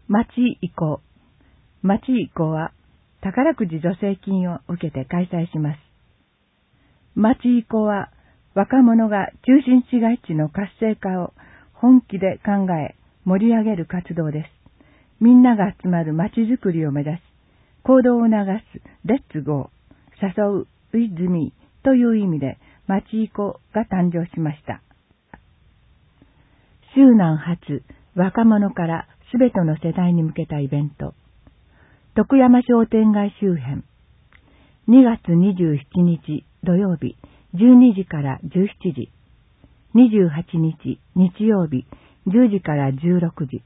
町移行。町移行は宝くじ助成金を受けて開催します。町移行は若者が中心市街地の活性化を本気で考え盛り上げる活動です。みんなが集まる町づくりを目指し、行動を促すレッツゴー、誘うウィズミーという意味で町移行が誕生しました。周南発若者からすべての世代に向けたイベント。徳山商店街周辺。2月27日土曜日12時から17時。28日日曜日10時から16時。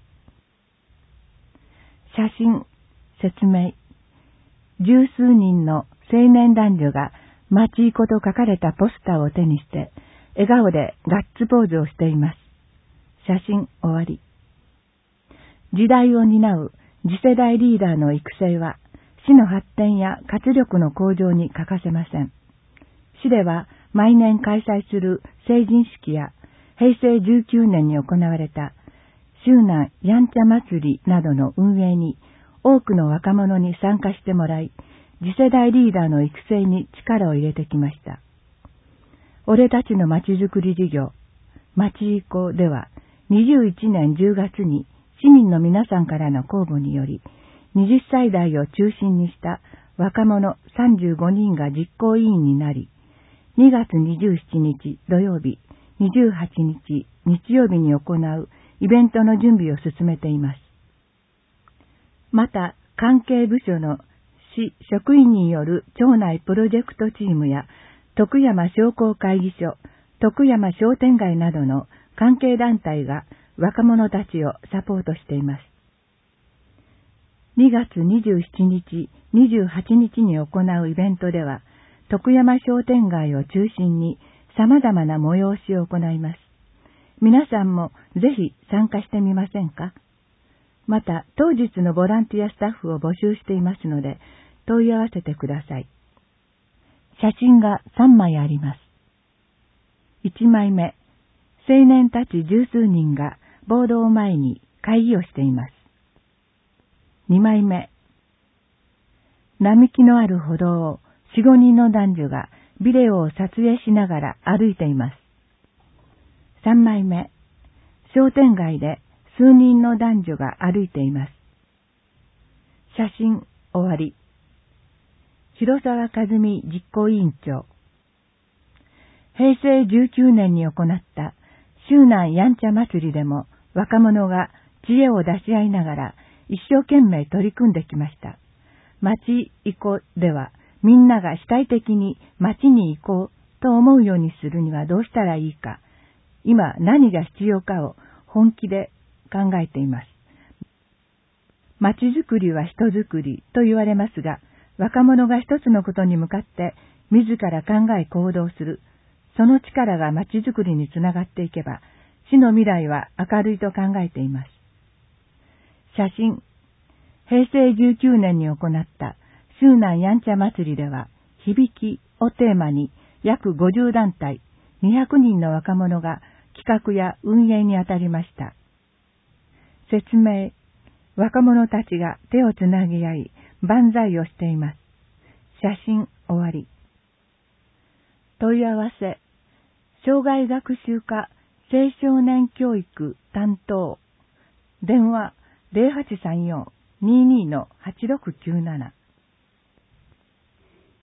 写真、説明。十数人の青年男女が町移行と書かれたポスターを手にして笑顔でガッツポーズをしています。写真終わり。時代を担う次世代リーダーの育成は市の発展や活力の向上に欠かせません。市では毎年開催する成人式や平成19年に行われた周南やんちゃ祭りなどの運営に多くの若者に参加してもらい、次世代リーダーの育成に力を入れてきました。俺たちのまちづくり事業、町移行では21年10月に市民の皆さんからの公募により、20歳代を中心にした若者35人が実行委員になり、2月27日土曜日、28日日曜日に行うイベントの準備を進めています。また、関係部署の市職員による町内プロジェクトチームや徳山商工会議所、徳山商店街などの関係団体が若者たちをサポートしています。2月27日、28日に行うイベントでは、徳山商店街を中心に様々な催しを行います。皆さんもぜひ参加してみませんか？また、当日のボランティアスタッフを募集していますので、問い合わせてください。写真が3枚あります。1枚目、青年たち十数人がボードを前に会議をしています。2枚目、並木のある歩道を4、5人の男女がビデオを撮影しながら歩いています。3枚目、商店街で数人の男女が歩いています。写真終わり。広沢和美実行委員長。平成19年に行った周南やんちゃ祭りでも若者が知恵を出し合いながら一生懸命取り組んできました。町移行ではみんなが主体的に町に行こうと思うようにするにはどうしたらいいか、今何が必要かを本気で考えています。町づくりは人づくりと言われますが、若者が一つのことに向かって自ら考え行動する、その力が町づくりにつながっていけば、市の未来は明るいと考えています。写真。平成19年に行った周南やんちゃ祭りでは、響きをテーマに約50団体、200人の若者が企画や運営に当たりました。説明。若者たちが手をつなぎ合い、万歳をしています。写真終わり。問い合わせ。障害学習課青少年教育担当。電話 0834-22-8697